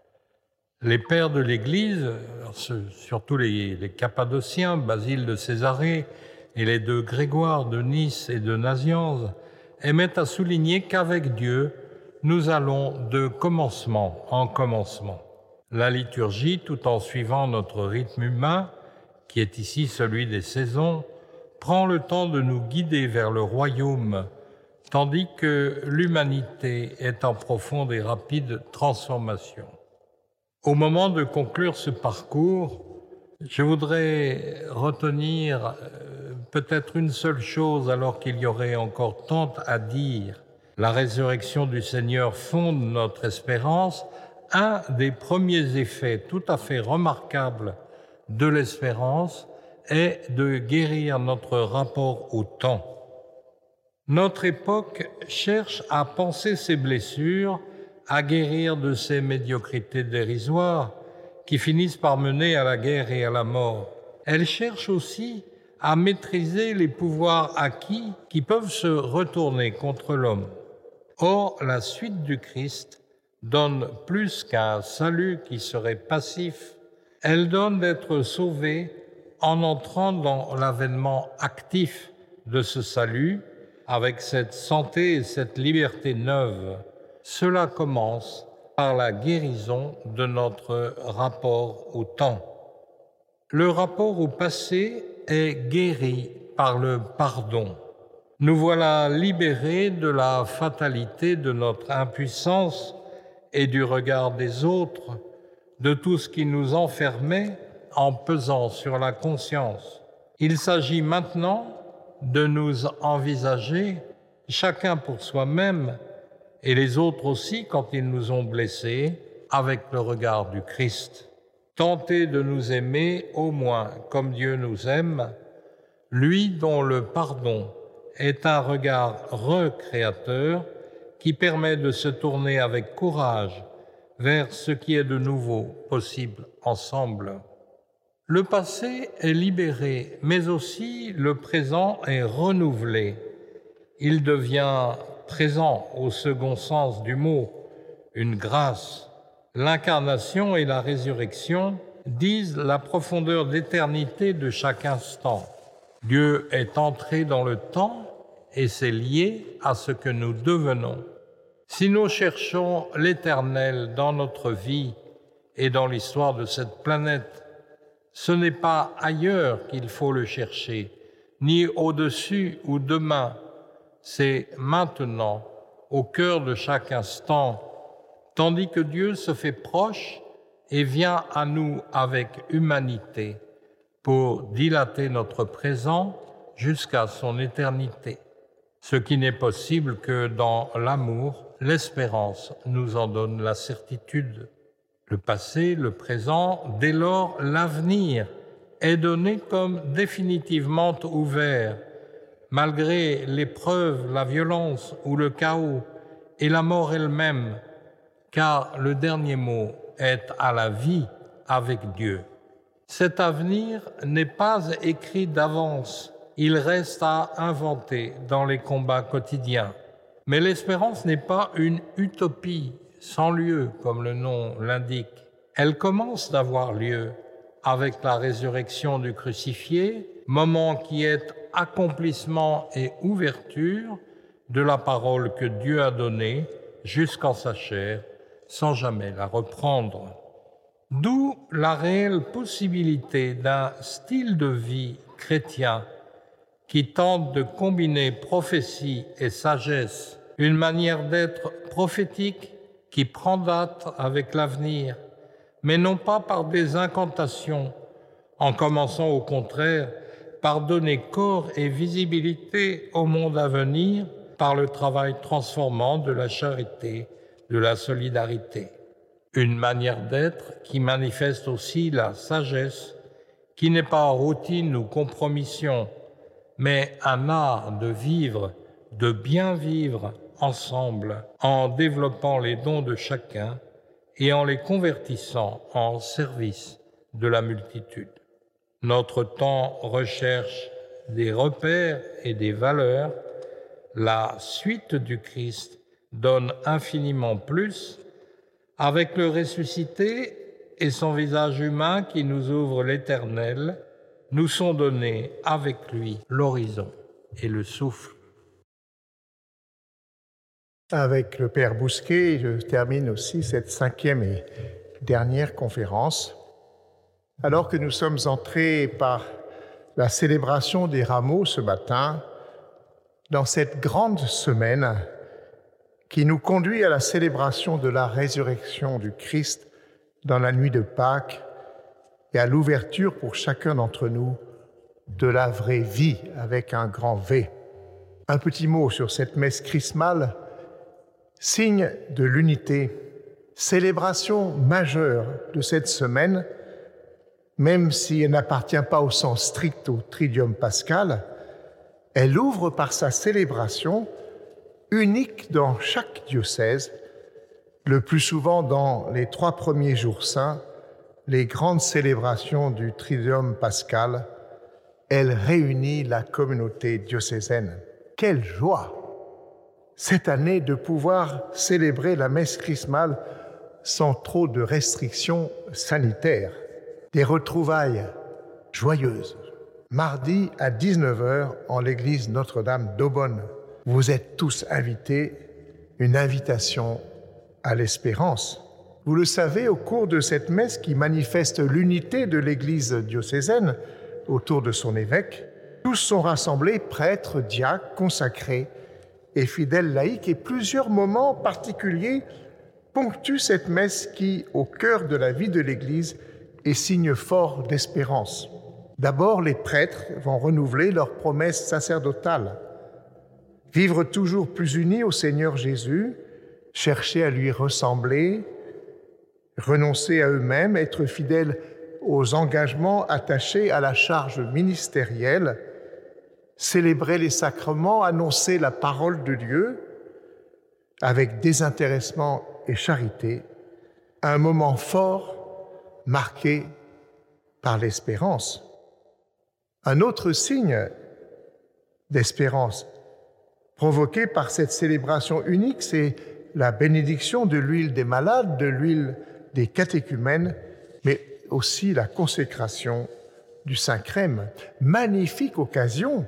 S2: Les pères de l'Église, surtout les, les Cappadociens, Basile de Césarée et les deux Grégoire de Nice et de Nazianze, aimaient à souligner qu'avec Dieu, nous allons de commencement en commencement. La liturgie, tout en suivant notre rythme humain, qui est ici celui des saisons, prend le temps de nous guider vers le royaume, tandis que l'humanité est en profonde et rapide transformation. Au moment de conclure ce parcours, je voudrais retenir peut-être une seule chose alors qu'il y aurait encore tant à dire. La résurrection du Seigneur fonde notre espérance. Un des premiers effets tout à fait remarquables de l'espérance est de guérir notre rapport au temps. Notre époque cherche à panser ses blessures, à guérir de ces médiocrités dérisoires qui finissent par mener à la guerre et à la mort. Elle cherche aussi à maîtriser les pouvoirs acquis qui peuvent se retourner contre l'homme. Or, la suite du Christ donne plus qu'un salut qui serait passif. Elle donne d'être sauvé en entrant dans l'avènement actif de ce salut, avec cette santé et cette liberté neuve. Cela commence par la guérison de notre rapport au temps. Le rapport au passé est guéri par le pardon. Nous voilà libérés de la fatalité de notre impuissance et du regard des autres, de tout ce qui nous enfermait en pesant sur la conscience. Il s'agit maintenant de nous envisager, chacun pour soi-même, et les autres aussi quand ils nous ont blessés, avec le regard du Christ. Tenter de nous aimer au moins comme Dieu nous aime, lui dont le pardon est un regard recréateur qui permet de se tourner avec courage vers ce qui est de nouveau possible ensemble. Le passé est libéré, mais aussi le présent est renouvelé. Il devient présent au second sens du mot, une grâce. L'incarnation et la résurrection disent la profondeur d'éternité de chaque instant. Dieu est entré dans le temps et c'est lié à ce que nous devenons. Si nous cherchons l'éternel dans notre vie et dans l'histoire de cette planète, ce n'est pas ailleurs qu'il faut le chercher, ni au-dessus ou demain. C'est maintenant, au cœur de chaque instant, tandis que Dieu se fait proche et vient à nous avec humanité pour dilater notre présent jusqu'à son éternité. Ce qui n'est possible que dans l'amour, l'espérance nous en donne la certitude. Le passé, le présent, dès lors l'avenir est donné comme définitivement ouvert, malgré l'épreuve, la violence ou le chaos et la mort elle-même, car le dernier mot est à la vie avec Dieu. Cet avenir n'est pas écrit d'avance, il reste à inventer dans les combats quotidiens. Mais l'espérance n'est pas une utopie sans lieu, comme le nom l'indique. Elle commence d'avoir lieu avec la résurrection du crucifié, moment qui est accomplissement et ouverture de la parole que Dieu a donnée jusqu'en sa chair, sans jamais la reprendre. D'où la réelle possibilité d'un style de vie chrétien qui tente de combiner prophétie et sagesse, une manière d'être prophétique qui prend date avec l'avenir, mais non pas par des incantations, en commençant au contraire par donner corps et visibilité au monde à venir par le travail transformant de la charité, de la solidarité. Une manière d'être qui manifeste aussi la sagesse, qui n'est pas routine ou compromission, mais un art de vivre, de bien vivre ensemble, en développant les dons de chacun et en les convertissant en service de la multitude. Notre temps recherche des repères et des valeurs. La suite du Christ donne infiniment plus, avec le ressuscité et son visage humain qui nous ouvre l'éternel, nous sont donnés avec lui l'horizon et le souffle.
S3: Avec le Père Bousquet, je termine aussi cette cinquième et dernière conférence. Alors que nous sommes entrés par la célébration des rameaux ce matin, dans cette grande semaine qui nous conduit à la célébration de la résurrection du Christ dans la nuit de Pâques et à l'ouverture pour chacun d'entre nous de la vraie vie avec un grand V. Un petit mot sur cette messe chrismale, signe de l'unité, célébration majeure de cette semaine, même si elle n'appartient pas au sens strict au Triduum pascal, elle ouvre par sa célébration, unique dans chaque diocèse, le plus souvent dans les trois premiers jours saints, les grandes célébrations du Triduum pascal, elle réunit la communauté diocésaine. Quelle joie cette année de pouvoir célébrer la messe chrismale sans trop de restrictions sanitaires. Des retrouvailles joyeuses. Mardi à dix-neuf heures en l'église Notre-Dame d'Aubonne. Vous êtes tous invités, une invitation à l'espérance. Vous le savez, au cours de cette messe qui manifeste l'unité de l'église diocésaine autour de son évêque, tous sont rassemblés, prêtres, diacres, consacrés et fidèles laïcs, et plusieurs moments particuliers ponctuent cette messe qui, au cœur de la vie de l'Église, est signe fort d'espérance. D'abord, les prêtres vont renouveler leurs promesses sacerdotales. Vivre toujours plus unis au Seigneur Jésus, chercher à lui ressembler, renoncer à eux-mêmes, être fidèles aux engagements attachés à la charge ministérielle, célébrer les sacrements, annoncer la parole de Dieu avec désintéressement et charité, un moment fort marqué par l'espérance. Un autre signe d'espérance provoqué par cette célébration unique, c'est la bénédiction de l'huile des malades, de l'huile des catéchumènes, mais aussi la consécration du Saint-Crème. Magnifique occasion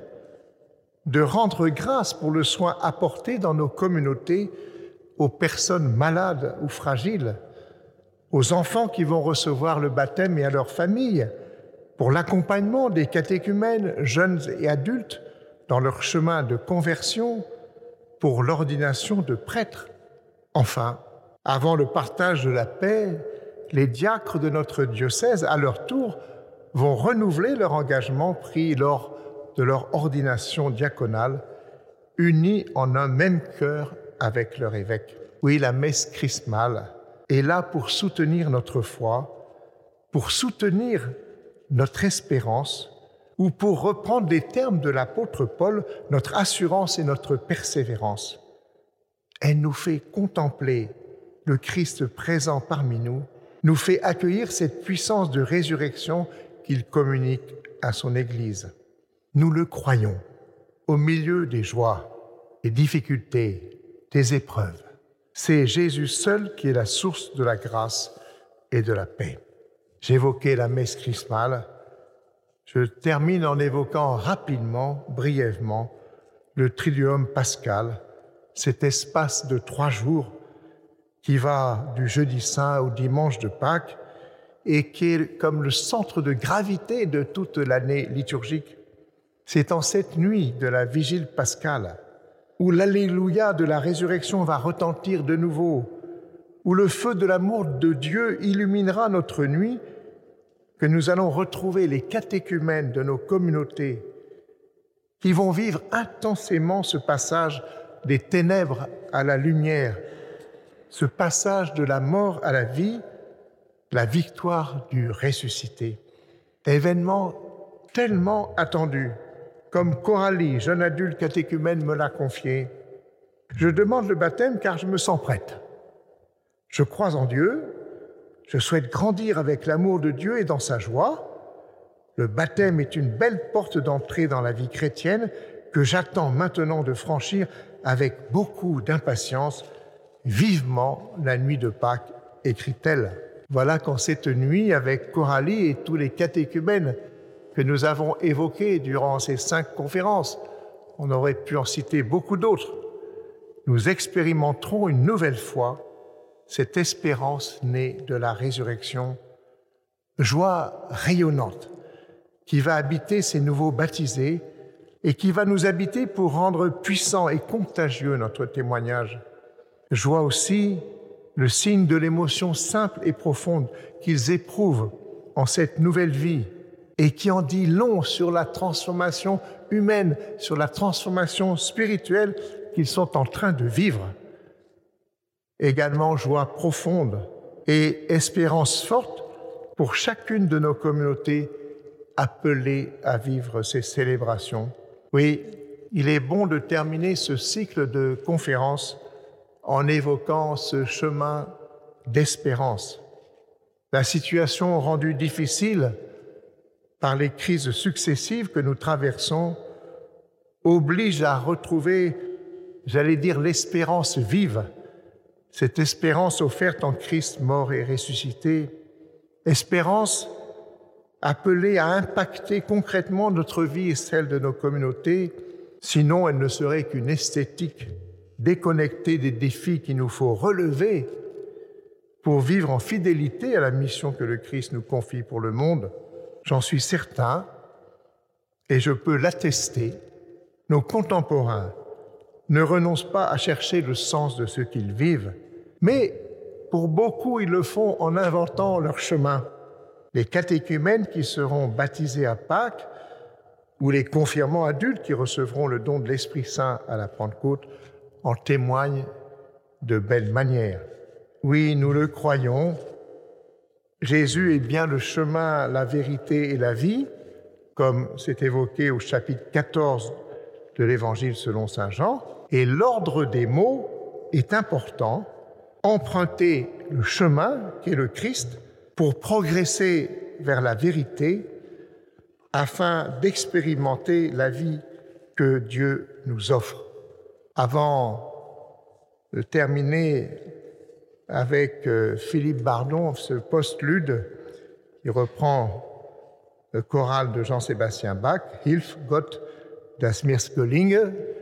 S3: de rendre grâce pour le soin apporté dans nos communautés aux personnes malades ou fragiles, aux enfants qui vont recevoir le baptême et à leurs familles, pour l'accompagnement des catéchumènes, jeunes et adultes, dans leur chemin de conversion, pour l'ordination de prêtres. Enfin, avant le partage de la paix, les diacres de notre diocèse, à leur tour, vont renouveler leur engagement pris lors de leur ordination diaconale, unis en un même cœur avec leur évêque. Oui, la messe chrismale est là pour soutenir notre foi, pour soutenir notre espérance, ou pour reprendre les termes de l'apôtre Paul, notre assurance et notre persévérance. Elle nous fait contempler le Christ présent parmi nous, nous fait accueillir cette puissance de résurrection qu'il communique à son Église. Nous le croyons, au milieu des joies, des difficultés, des épreuves. C'est Jésus seul qui est la source de la grâce et de la paix. J'évoquais la messe chrismale. Je termine en évoquant rapidement, brièvement, le Triduum pascal, cet espace de trois jours qui va du jeudi saint au dimanche de Pâques et qui est comme le centre de gravité de toute l'année liturgique. C'est en cette nuit de la vigile pascale où l'Alléluia de la résurrection va retentir de nouveau, où le feu de l'amour de Dieu illuminera notre nuit, que nous allons retrouver les catéchumènes de nos communautés qui vont vivre intensément ce passage des ténèbres à la lumière, ce passage de la mort à la vie, la victoire du ressuscité. Événement tellement attendu, comme Coralie, jeune adulte catéchumène, me l'a confié. Je demande le baptême car je me sens prête. Je crois en Dieu, je souhaite grandir avec l'amour de Dieu et dans sa joie. Le baptême est une belle porte d'entrée dans la vie chrétienne que j'attends maintenant de franchir avec beaucoup d'impatience. Vivement la nuit de Pâques, écrit-elle. Voilà qu'en cette nuit, avec Coralie et tous les catéchumènes que nous avons évoqués durant ces cinq conférences, on aurait pu en citer beaucoup d'autres, nous expérimenterons une nouvelle fois cette espérance née de la résurrection, joie rayonnante qui va habiter ces nouveaux baptisés et qui va nous habiter pour rendre puissant et contagieux notre témoignage. Joie aussi, le signe de l'émotion simple et profonde qu'ils éprouvent en cette nouvelle vie et qui en dit long sur la transformation humaine, sur la transformation spirituelle qu'ils sont en train de vivre. Également, joie profonde et espérance forte pour chacune de nos communautés appelées à vivre ces célébrations. Oui, il est bon de terminer ce cycle de conférences en évoquant ce chemin d'espérance. La situation rendue difficile par les crises successives que nous traversons oblige à retrouver, j'allais dire, l'espérance vive, cette espérance offerte en Christ mort et ressuscité, espérance appelée à impacter concrètement notre vie et celle de nos communautés, sinon elle ne serait qu'une esthétique déconnectée des défis qu'il nous faut relever pour vivre en fidélité à la mission que le Christ nous confie pour le monde. J'en suis certain, et je peux l'attester, nos contemporains ne renoncent pas à chercher le sens de ce qu'ils vivent, mais pour beaucoup, ils le font en inventant leur chemin. Les catéchumènes qui seront baptisés à Pâques ou les confirmants adultes qui recevront le don de l'Esprit Saint à la Pentecôte en témoignent de belle manière. Oui, nous le croyons, Jésus est bien le chemin, la vérité et la vie, comme c'est évoqué au chapitre quatorze de l'Évangile selon saint Jean, et l'ordre des mots est important, emprunter le chemin qui est le Christ pour progresser vers la vérité afin d'expérimenter la vie que Dieu nous offre. Avant de terminer avec Philippe Bardon, ce postlude qui reprend le choral de Jean-Sébastien Bach, Hilf Gott das Mirschgelinge.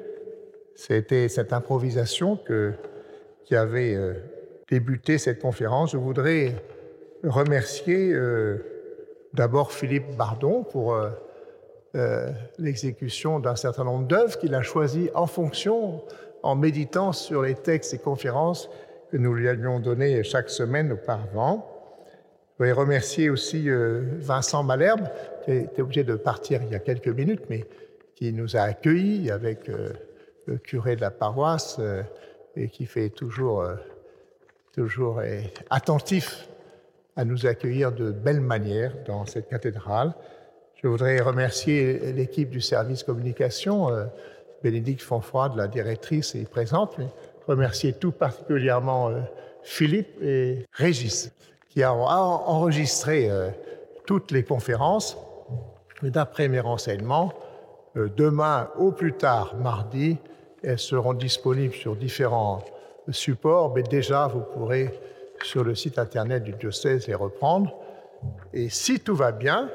S3: C'était cette improvisation que, qui avait euh, débuté cette conférence. Je voudrais remercier euh, d'abord Philippe Bardon pour euh, euh, l'exécution d'un certain nombre d'œuvres qu'il a choisies en fonction, en méditant sur les textes et conférences que nous lui avions donnés chaque semaine auparavant. Je voudrais remercier aussi euh, Vincent Malherbe, qui était obligé de partir il y a quelques minutes, mais qui nous a accueillis avec euh, le curé de la paroisse euh, et qui fait toujours, euh, toujours euh, attentif à nous accueillir de belle manière dans cette cathédrale. Je voudrais remercier l'équipe du service communication, euh, Bénédicte Fonfroide, la directrice, est présente, mais remercier tout particulièrement euh, Philippe et Régis, qui a enregistré euh, toutes les conférences. Et d'après mes renseignements, euh, demain, au plus tard, mardi, elles seront disponibles sur différents supports, mais déjà, vous pourrez, sur le site internet du diocèse, les reprendre. Et si tout va bien,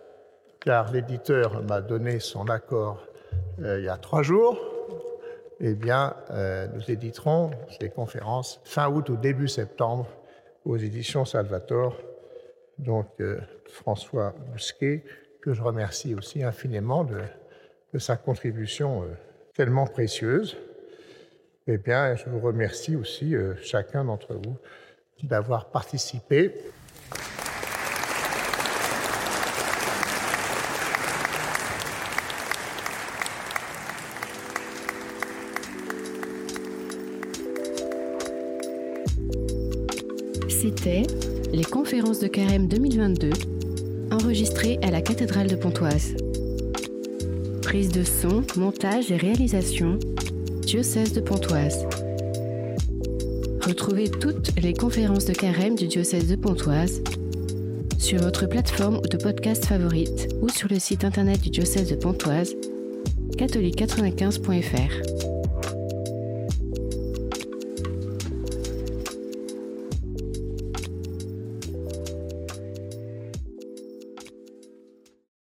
S3: car l'éditeur m'a donné son accord euh, il y a trois jours, eh bien, euh, nous éditerons ces conférences fin août ou début septembre aux éditions Salvator. Donc, euh, François Bousquet, que je remercie aussi infiniment de, de sa contribution euh, tellement précieuse. Eh bien, je vous remercie aussi, euh, chacun d'entre vous, d'avoir participé.
S1: C'était les conférences de Carême deux mille vingt-deux, enregistrées à la cathédrale de Pontoise. Prise de son, montage et réalisation, Diocèse de Pontoise. Retrouvez toutes les conférences de carême du Diocèse de Pontoise sur votre plateforme de podcast favorite ou sur le site internet du Diocèse de Pontoise, catholique quatre-vingt-quinze point f r.